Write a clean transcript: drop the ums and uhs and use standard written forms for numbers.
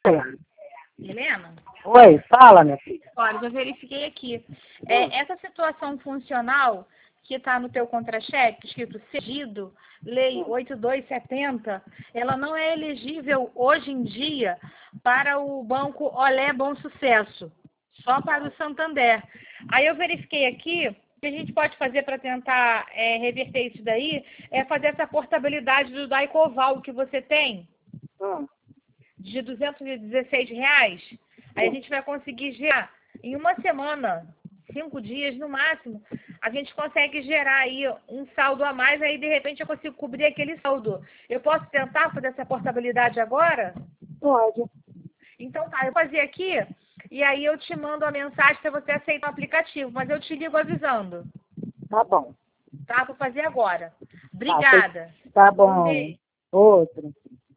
Helena. Helena? Oi, fala, minha filha. Olha, já verifiquei aqui. Essa situação funcional que está no teu contra-cheque, escrito cedido, Lei 8270, ela não é elegível hoje em dia para o Banco Olé Bom Sucesso, só para o Santander. Aí eu verifiquei aqui, o que a gente pode fazer para tentar reverter isso daí, é fazer essa portabilidade do Daicoval que você tem, de R$ 216. Aí a gente vai conseguir gerar em uma semana, 5 dias no máximo, a gente consegue gerar aí um saldo a mais, aí de repente eu consigo cobrir aquele saldo. Eu posso tentar fazer essa portabilidade agora? Pode. Então tá, eu vou fazer aqui e aí eu te mando a mensagem para você aceitar o aplicativo, mas eu te ligo avisando. Tá bom. Tá? Vou fazer agora. Obrigada. Tá bom. Um beijo. Outro.